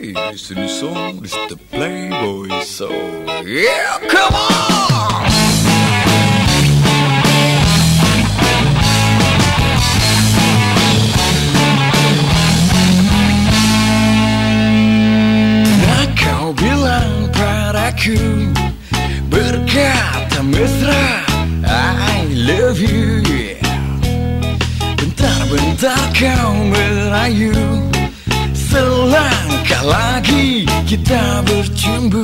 Hey, listen to this song, this is the Playboy song. Yeah, come on! Nah, kau bilang padaku berkata mesra I love you, yeah. Bentar-bentar kau merayu, selangkah lagi kita bercumbu.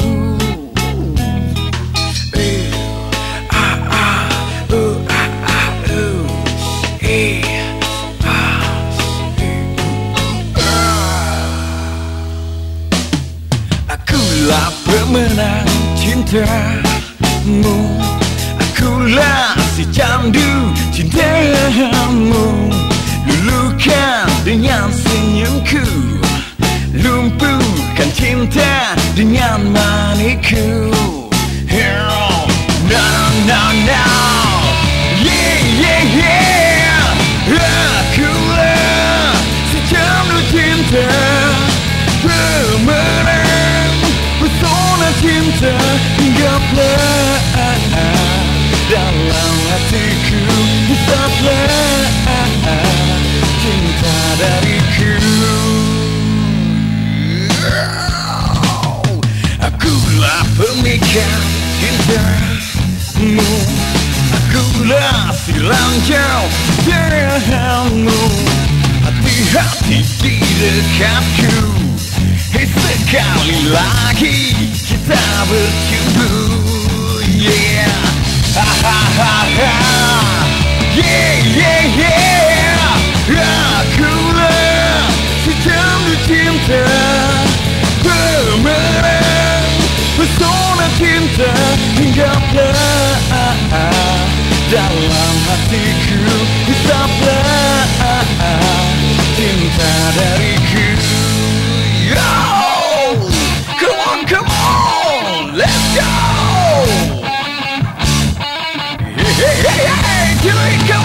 Akulah pemenang cintamu, akulah si candu cintamu. Luluhkan dengan senyumku, lumpuhkan cinta dengan manikku. No, no, no, yeah, yeah, yeah. Akulah si candu cinta, pemenang pesona cinta. Hinggaplah dalam hatiku, hisaplah cinta dariku. Akulah pemikat cintamu, akulah si ranjau cintamu. Hati-hati di dekatku, sekali lagi kita bercumbu. Yeah, ha ha ha ha, yeah yeah yeah. Akulah si candu cinta, pemenang pesona cinta. Hinggaplah dalam hatiku, hisaplah cinta dariku. Yo, come on, let's go. Hey, hey, hey, here we go.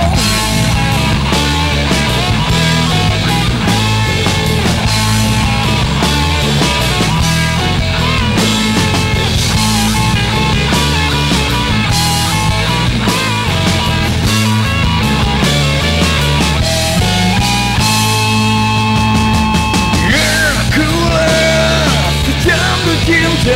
Cinta,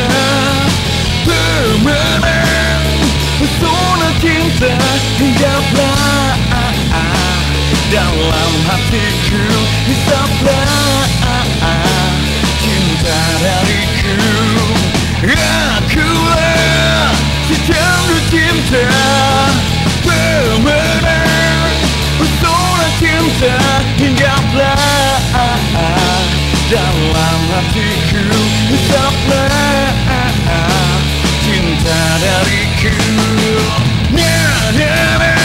pemenang pesona cinta. Hinggaplah dalam hatiku, hisaplah cinta dariku. Akulah si candu cinta, pemenang pesona cinta. Hinggaplah dalam hatiku, hisaplah cinta dariku. Na na na.